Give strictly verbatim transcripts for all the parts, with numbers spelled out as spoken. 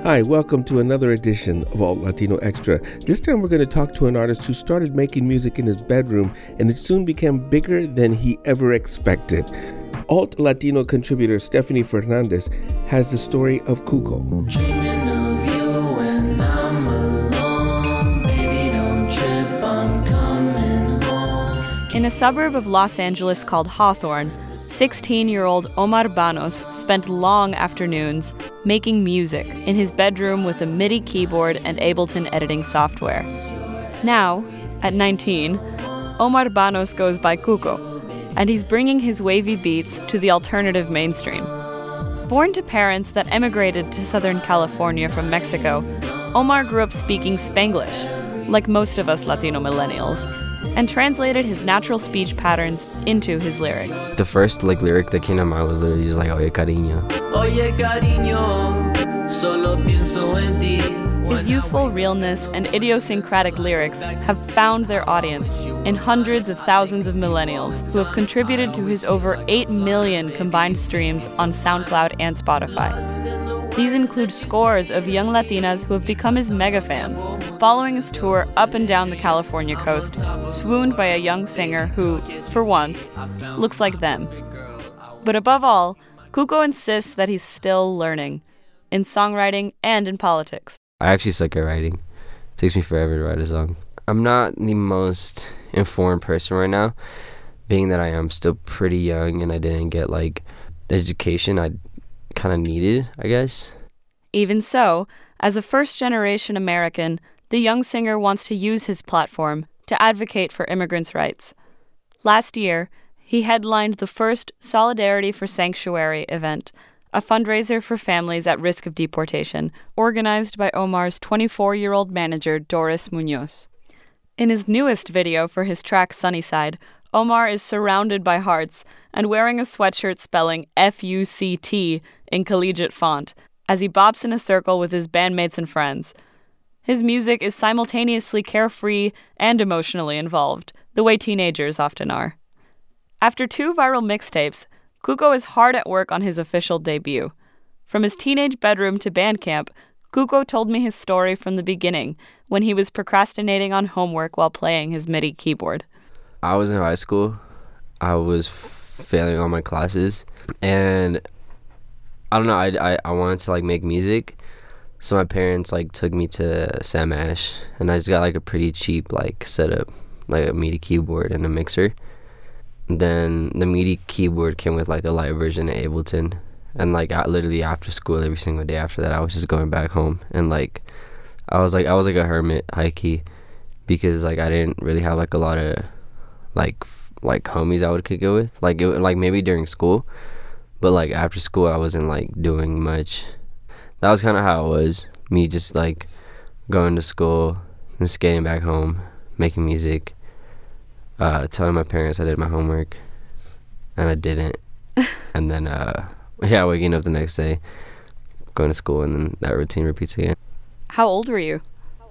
Hi, welcome to another edition of Alt Latino Extra. This time we're going to talk to an artist who started making music in his bedroom and it soon became bigger than he ever expected. Alt Latino contributor Stephanie Fernandez has the story of Cuco. Dreaming of you when I'm alone. Baby, don't trip, I'm coming home. In a suburb of Los Angeles called Hawthorne, sixteen-year-old Omar Banos spent long afternoons making music in his bedroom with a MIDI keyboard and Ableton editing software. Now, at nineteen, Omar Banos goes by Cuco, and he's bringing his wavy beats to the alternative mainstream. Born to parents that emigrated to Southern California from Mexico, Omar grew up speaking Spanglish, like most of us Latino millennials, and translated his natural speech patterns into his lyrics. The first like lyric that came to mind was literally just like, Oye cariño. Oye, cariño, solo pienso en ti. His youthful realness and idiosyncratic lyrics have found their audience in hundreds of thousands of millennials who have contributed to his over eight million combined streams on SoundCloud and Spotify. These include scores of young Latinas who have become his mega fans, following his tour up and down the California coast, swooned by a young singer who, for once, looks like them. But above all, Cuco insists that he's still learning, in songwriting and in politics. I actually suck at writing. It takes me forever to write a song. I'm not the most informed person right now, being that I am still pretty young and I didn't get like the education I kind of needed, I guess. Even so, as a first-generation American, the young singer wants to use his platform to advocate for immigrants' rights. Last year, he headlined the first Solidarity for Sanctuary event, a fundraiser for families at risk of deportation, organized by Omar's twenty-four-year-old manager, Doris Munoz. In his newest video for his track Sunnyside, Omar is surrounded by hearts and wearing a sweatshirt spelling F U C T in collegiate font as he bops in a circle with his bandmates and friends. His music is simultaneously carefree and emotionally involved, the way teenagers often are. After two viral mixtapes, Cuco is hard at work on his official debut. From his teenage bedroom to Bandcamp, Cuco told me his story from the beginning, when he was procrastinating on homework while playing his MIDI keyboard. I was in high school. I was f- failing all my classes, and I don't know. I, I I wanted to like make music, so my parents like took me to Sam Ash, and I just got like a pretty cheap like setup, like a MIDI keyboard and a mixer. Then the MIDI keyboard came with like the light version of Ableton, and like I, literally after school every single day after that I was just going back home, and like I was like I was like a hermit high key, because like I didn't really have like a lot of like f- like homies I would kick it with, like it, like maybe during school, but like after school I wasn't like doing much. That was kind of how it was, me just like going to school and skating back home, making music, uh, telling my parents I did my homework, and I didn't. And then, uh, yeah, waking up the next day, going to school, and then that routine repeats again. How old were you?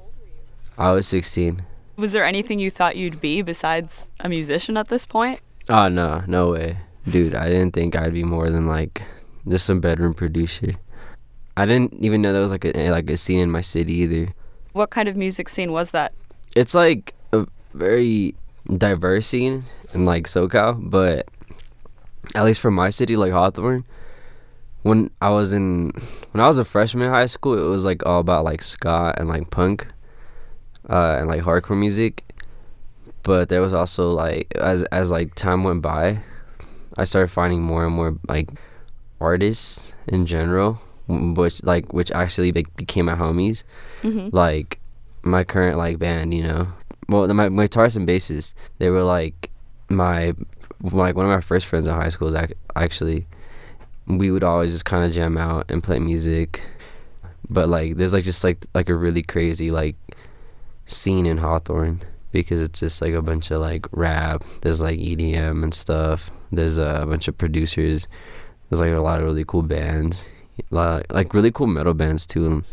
I was sixteen. Was there anything you thought you'd be besides a musician at this point? Oh, no, no way. Dude, I didn't think I'd be more than, like, just some bedroom producer. I didn't even know there was, like, a like a scene in my city, either. What kind of music scene was that? It's, like, a very diverse scene in, like, SoCal, but at least for my city, like, Hawthorne, when I was in, when I was a freshman in high school, it was, like, all about, like, ska and, like, punk. Uh, and like hardcore music, but there was also like as as like time went by, I started finding more and more like artists in general, which like which actually like, became my homies. Mm-hmm. Like my current like band, you know, well my my guitarists and bassists, they were like my like one of my first friends in high school. Was actually, we would always just kind of jam out and play music, but like there's like just like like a really crazy like scene in Hawthorne, because it's just like a bunch of like rap, there's like E D M and stuff, there's a bunch of producers, there's like a lot of really cool bands, like, like really cool metal bands too.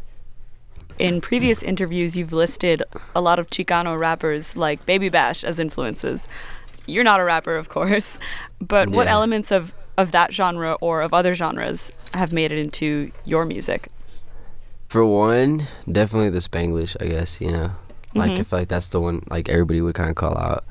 In previous interviews you've listed a lot of Chicano rappers like Baby Bash as influences. You're not a rapper, of course, but yeah. What elements of, of that genre or of other genres have made it into your music? For one, definitely the Spanglish, I guess, you know. Like, Mhm. I feel like that's the one, like, everybody would kind of call out.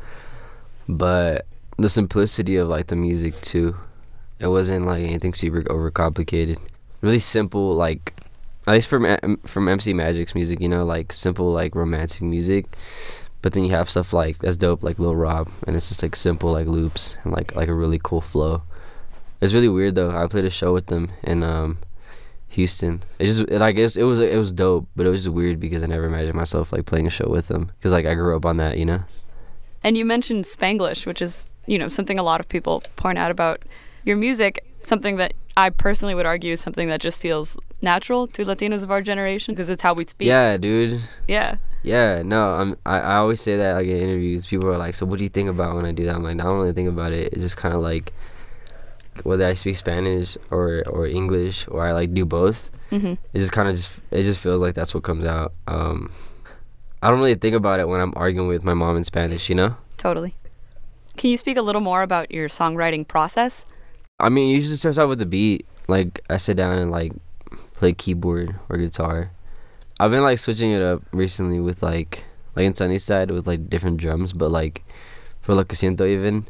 But the simplicity of, like, the music, too. It wasn't, like, anything super overcomplicated. Really simple, like, at least from M- from M C Magic's music, you know, like, simple, like, romantic music. But then you have stuff like, that's dope, like Lil Rob. And it's just, like, simple, like, loops and, like, like a really cool flow. It's really weird, though. I played a show with them in, um... Houston. It just it, like it was, it was it was dope, but it was just weird because I never imagined myself like playing a show with them because like I grew up on that, you know. And you mentioned Spanglish, which is, you know, something a lot of people point out about your music, something that I personally would argue is something that just feels natural to Latinos of our generation because it's how we speak. Yeah, dude. Yeah. Yeah, no, I'm I, I always say that like in interviews. People are like, "So what do you think about when I do that?" I'm like, "I don't really think about it. It's just kind of like whether I speak Spanish or or English or I like do both." Mm-hmm. It just kind of just it just feels like that's what comes out. Um, I don't really think about it when I'm arguing with my mom in Spanish, you know. Totally. Can you speak a little more about your songwriting process? I mean, it usually starts out with the beat. Like I sit down and like play keyboard or guitar. I've been like switching it up recently with like like in Sunnyside with like different drums, but like for Lo Que Siento even,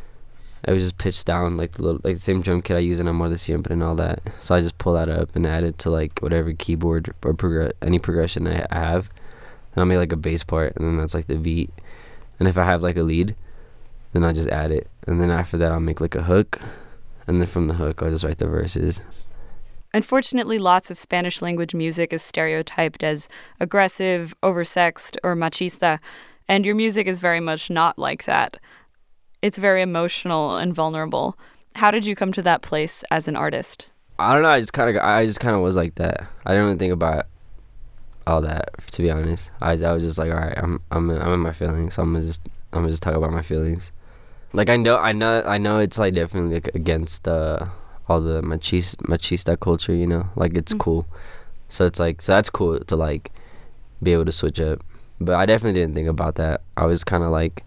I was just pitched down like the little, like the same drum kit I use in Amor de Siempre and all that. So I just pull that up and add it to like whatever keyboard or progress any progression I I have, and I'll make like a bass part, and then that's like the beat. And if I have like a lead, then I just add it, and then after that I'll make like a hook, and then from the hook I'll just write the verses. Unfortunately, lots of Spanish language music is stereotyped as aggressive, oversexed, or machista, and your music is very much not like that. It's very emotional and vulnerable. How did you come to that place as an artist? I don't know. I just kind of, I just kind of was like that. I didn't really think about all that, to be honest. I, I was just like, all right, I'm, I'm, I'm in my feelings. So I'm gonna just, I'm gonna just talk about my feelings. Like I know, I know, I know. It's like definitely like against uh, all the machis, machista culture, you know. Like it's Mm. cool. So it's like, so that's cool to like be able to switch up. But I definitely didn't think about that. I was kind of like,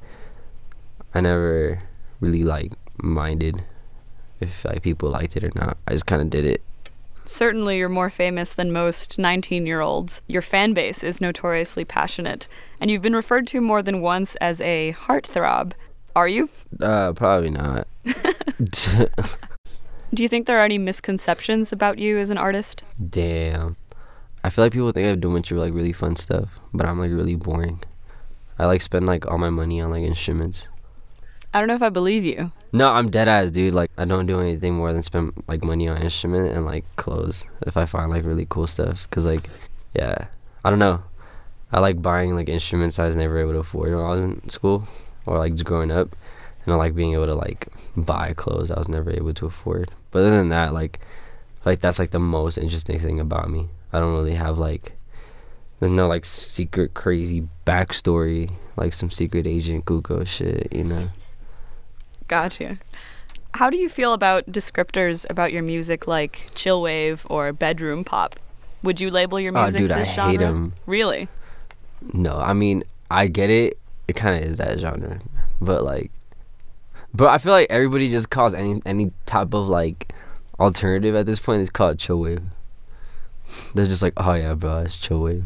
I never really like minded if like people liked it or not. I just kind of did it. Certainly, you're more famous than most nineteen-year-olds. Your fan base is notoriously passionate, and you've been referred to more than once as a heartthrob. Are you? Uh, probably not. Do you think there are any misconceptions about you as an artist? Damn. I feel like people think I'm doing bunch of like really fun stuff, but I'm like really boring. I like spend like all my money on like instruments. I don't know if I believe you. No, I'm dead ass, dude. Like I don't do anything more than spend like money on instrument and like clothes if I find like really cool stuff. Cause like, yeah, I don't know. I like buying like instruments I was never able to afford when I was in school or like just growing up, and I like being able to like buy clothes I was never able to afford. But other than that, like, like that's like the most interesting thing about me. I don't really have like, there's no like secret crazy backstory, like some secret agent Google shit, you know. Gotcha. How do you feel about descriptors about your music like chillwave or bedroom pop? Would you label your Oh, music dude, I this genre? hate 'em. Really? No, I mean, I get it. It kind of is that genre. But, like, but I feel like everybody just calls any any type of, like, alternative at this point is called chill wave. They're just like, oh, yeah, bro, it's chill wave.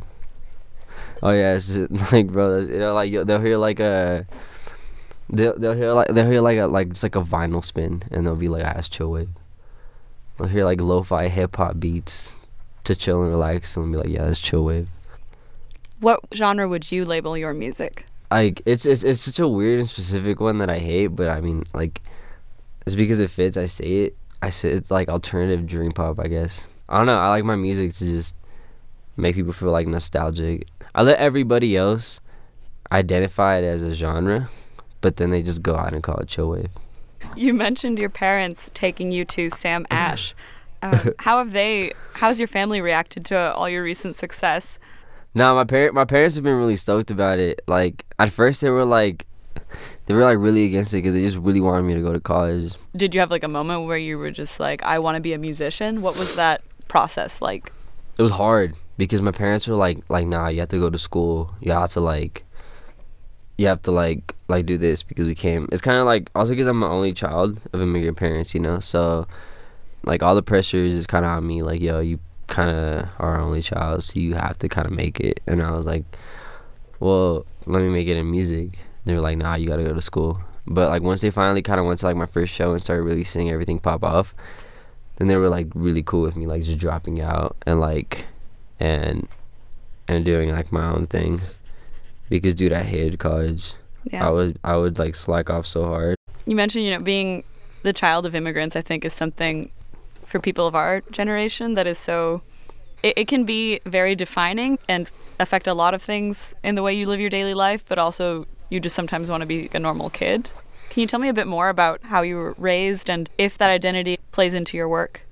Oh, yeah, it's just, like, bro, that's, you know, like, they'll hear, like, a, they'll, they'll hear, like, they'll hear, like, a, like, it's like a vinyl spin, and they'll be like, ah, it's chill wave. They'll hear, like, lo-fi hip-hop beats to chill and relax, and they'll be like, yeah, that's chill wave. What genre would you label your music? Like it's it's it's such a weird and specific one that I hate, but I mean like it's because it fits. I say it. I say it's like alternative dream pop, I guess. I don't know. I like my music to just make people feel like nostalgic. I let everybody else identify it as a genre, but then they just go out and call it chill wave. You mentioned your parents taking you to Sam Ash. Um, how have they? How's your family reacted to all your recent success? No, my parent, my parents have been really stoked about it. Like at first, they were like, they were like really against it because they just really wanted me to go to college. Did you have like a moment where you were just like, I want to be a musician? What was that process like? It was hard because my parents were like, like, nah, you have to go to school. You have to like, you have to like, like do this because we came. It's kind of like also because I'm the only child of immigrant parents, you know. So, like all the pressure is kind of on me. Like, yo, you kind of our only child, so you have to kind of make it. And I was like, well, let me make it in music. They were like, nah, you gotta go to school. But like once they finally kind of went to like my first show and started really seeing everything pop off, then they were like really cool with me, like just dropping out and like and and doing like my own thing. Because dude, I hated college. Yeah. I would I would like slack off so hard. You mentioned, you know, being the child of immigrants, I think, is something for people of our generation that is so, it, it can be very defining and affect a lot of things in the way you live your daily life, but also you just sometimes want to be a normal kid. Can you tell me a bit more about how you were raised and if that identity plays into your work?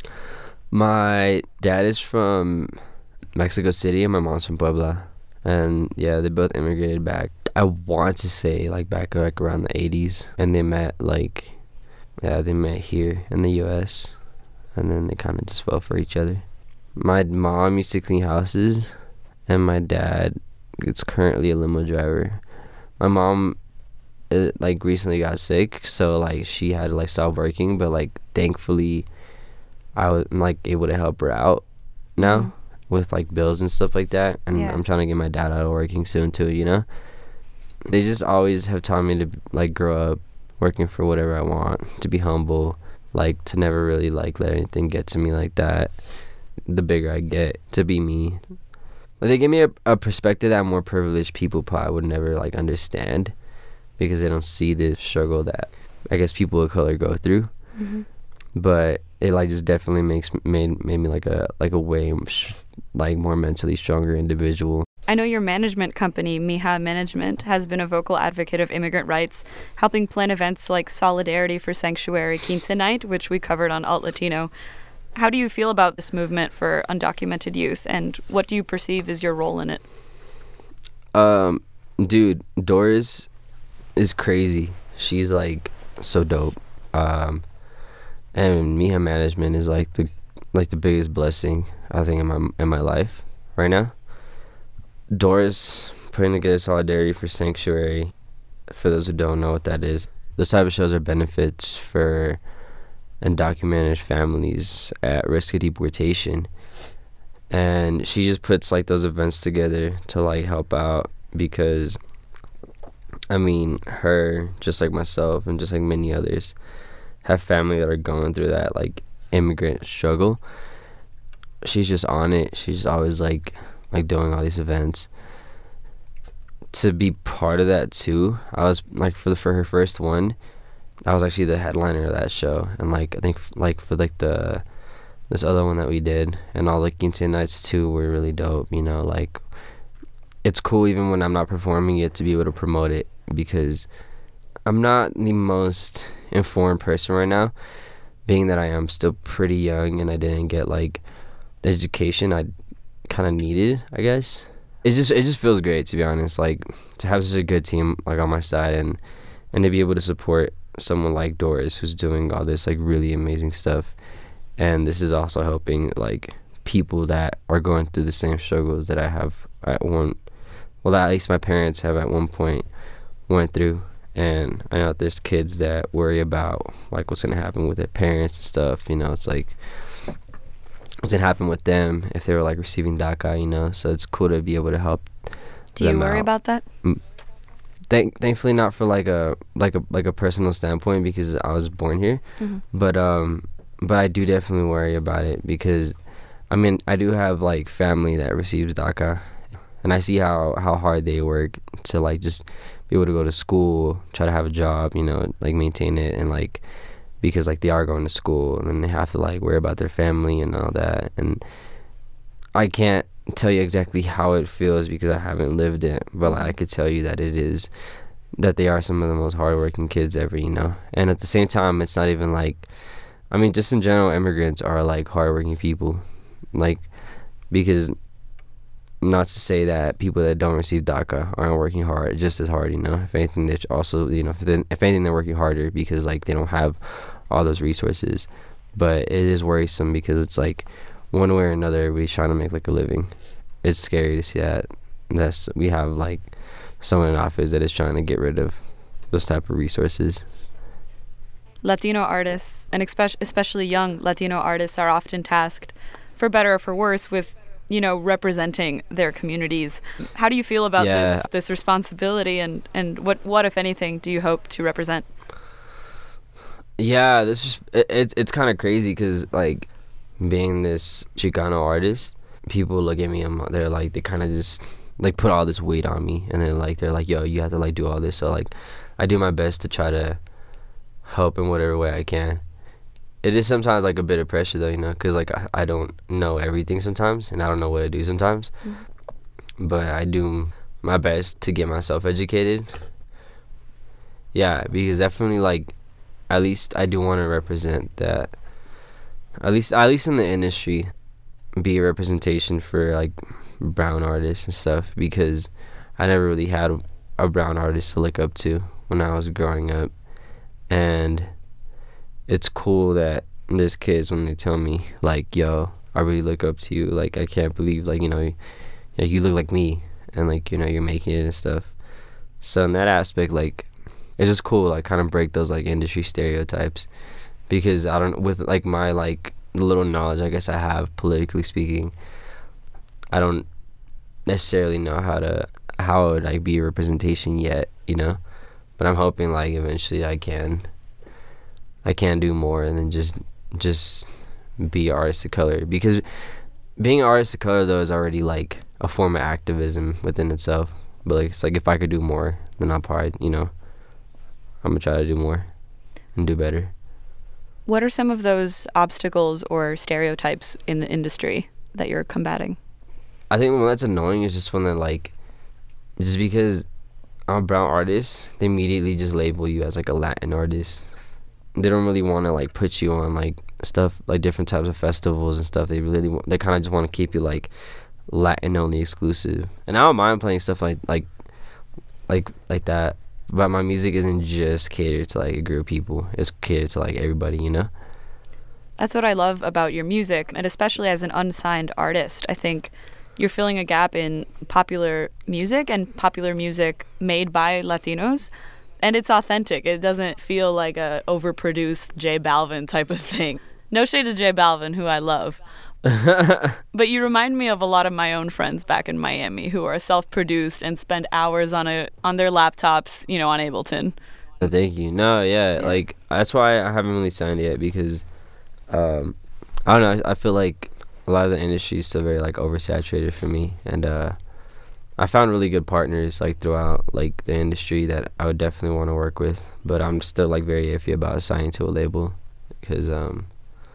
My dad is from Mexico City and my mom's from Puebla. And yeah, they both immigrated back. I want to say like back like around the eighties, and they met like, yeah, they met here in the U S, and then they kind of just fell for each other. My mom used to clean houses, and my dad is currently a limo driver. My mom, it, like recently got sick, so like she had to like stop working, but like thankfully, I was like able to help her out now. Mm-hmm. With like bills and stuff like that, and yeah. I'm trying to get my dad out of working soon too, you know. They just always have taught me to like grow up working for whatever I want, to be humble, like to never really like let anything get to me like that. The bigger I get, to be me. Like, they give me a, a perspective that more privileged people probably would never like understand, because they don't see the struggle that I guess people of color go through. Mm-hmm. But it like just definitely makes made made me like a like a way sh- like more mentally stronger individual. I know your management company, Mija Management, has been a vocal advocate of immigrant rights, helping plan events like Solidarity for Sanctuary Quince Night, which we covered on Alt Latino. How do you feel about this movement for undocumented youth, and what do you perceive as your role in it? Um, dude, Doris is crazy. She's like so dope. Um. And Mija Management is like the like the biggest blessing I think in my in my life right now. Doris putting together Solidarity for Sanctuary, for those who don't know what that is, those type of shows are benefits for undocumented families at risk of deportation. And she just puts like those events together to like help out, because I mean, her, just like myself and just like many others, have family that are going through that like immigrant struggle. She's just on it. She's always like like doing all these events. To be part of that too, I was like for the for her first one, I was actually the headliner of that show, and like I think like for like the this other one that we did, and all the Quince nights too were really dope. You know, like it's cool even when I'm not performing it to be able to promote it, because I'm not the most informed person right now, being that I am still pretty young and I didn't get like the education I kind of needed, I guess. It just it just feels great, to be honest, like to have such a good team like on my side, and and to be able to support someone like Doris, who's doing all this like really amazing stuff. And this is also helping like people that are going through the same struggles that I have at one, well, that at least my parents have at one point went through. And I know that there's kids that worry about like what's gonna happen with their parents and stuff. You know, it's like what's gonna happen with them if they were like receiving DACA. You know, so it's cool to be able to help. Do you worry out. about that? Thank, thankfully, not for like a like a like a personal standpoint, because I was born here. Mm-hmm. But um, but I do definitely worry about it, because I mean I do have like family that receives DACA, and I see how how hard they work to like just be able to go to school, try to have a job, you know, like maintain it, and like because like they are going to school, and then they have to like worry about their family and all that. And I can't tell you exactly how it feels because I haven't lived it, but like, I could tell you that it is, that they are some of the most hardworking kids ever, you know. And at the same time, it's not even like, I mean, just in general, immigrants are like hardworking people, like, because not to say that people that don't receive DACA aren't working hard, just as hard, you know. If anything, they're also, you know, if, if anything, they're working harder because like they don't have all those resources. But it is worrisome because it's like one way or another, everybody's trying to make like a living. It's scary to see that. That's we have like someone in office that is trying to get rid of those type of resources. Latino artists, and especially young Latino artists, are often tasked for better or for worse, with, you know, representing their communities. How do you feel about Yeah. this this responsibility, and, and what, what, if anything, do you hope to represent? Yeah, this is it, it, it's kind of crazy because, like, being this Chicano artist, people look at me and they're like, they kind of just, like, put all this weight on me. And then, like, they're like, yo, you have to, like, do all this. So, like, I do my best to try to help in whatever way I can. It is sometimes, like, a bit of pressure, though, you know, because, like, I, I don't know everything sometimes, and I don't know what to do sometimes. Mm-hmm. But I do my best to get myself educated. Yeah, because definitely, like, at least I do want to represent that. At least, at least in the industry, be a representation for, like, brown artists and stuff, because I never really had a, a brown artist to look up to when I was growing up. And it's cool that there's kids when they tell me, like, yo, I really look up to you. Like, I can't believe, like, you know, you, like, you look like me, and, like, you know, you're making it and stuff. So in that aspect, like, it's just cool, like, kind of break those, like, industry stereotypes. Because I don't, with, like, my, like, the little knowledge I guess I have, politically speaking, I don't necessarily know how to, how it would, like, be a representation yet, you know? But I'm hoping, like, eventually I can, I can do more and then just, just be an artist of color. Because being an artist of color, though, is already, like, a form of activism within itself. But, like, it's like, if I could do more, then I'll probably, you know, I'm gonna try to do more and do better. What are some of those obstacles or stereotypes in the industry that you're combating? I think one that's annoying is just when they're like, just because I'm a brown artist, they immediately just label you as, like, a Latin artist. They don't really want to, like, put you on, like, stuff, like, different types of festivals and stuff. They really, want, they kind of just want to keep you, like, Latin only exclusive. And I don't mind playing stuff like, like, like, like that. But my music isn't just catered to, like, a group of people. It's catered to, like, everybody, you know? That's what I love about your music, and especially as an unsigned artist. I think you're filling a gap in popular music and popular music made by Latinos, and it's authentic. It doesn't feel like a overproduced J Balvin type of thing. No shade to J Balvin, who I love. But you remind me of a lot of my own friends back in Miami who are self-produced and spend hours on a on their laptops, you know, on Ableton. Thank you. No, yeah, yeah, like, that's why I haven't really signed yet, because um, I don't know, I, I feel like a lot of the industry is still very, like, oversaturated for me, and uh, I found really good partners, like, throughout, like, the industry that I would definitely want to work with, but I'm still, like, very iffy about signing to a label, because um,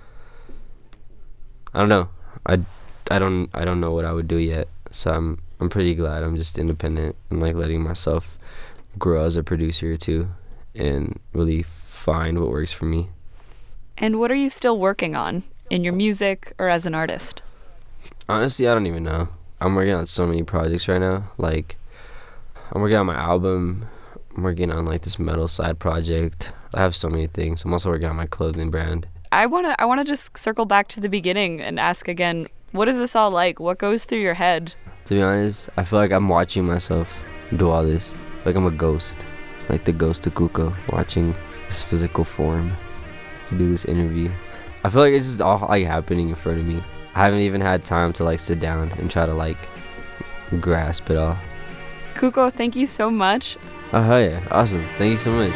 I don't know. I, I don't I don't know what I would do yet. So I'm I'm pretty glad I'm just independent and, like, letting myself grow as a producer too, and really find what works for me. And what are you still working on in your music or as an artist? Honestly, I don't even know. I'm working on so many projects right now. Like, I'm working on my album. I'm working on, like, this metal side project. I have so many things. I'm also working on my clothing brand. I want to I want to just circle back to the beginning and ask again, what is this all like? What goes through your head? To be honest, I feel like I'm watching myself do all this. Like, I'm a ghost. Like the ghost of Cuco, watching this physical form do this interview. I feel like it's just all, like, happening in front of me. I haven't even had time to, like, sit down and try to, like, grasp it all. Cuco, thank you so much. Oh, hell yeah. Awesome. Thank you so much.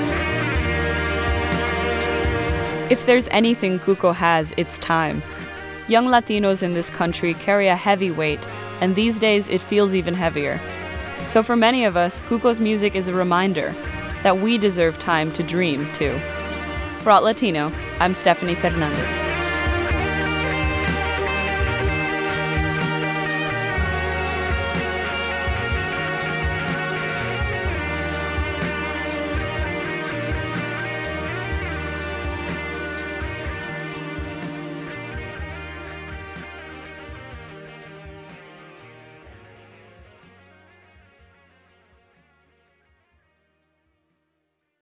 If there's anything Cuco has, it's time. Young Latinos in this country carry a heavy weight, and these days it feels even heavier. So for many of us, Cuco's music is a reminder that we deserve time to dream, too. For Alt Latino, I'm Stephanie Fernandez.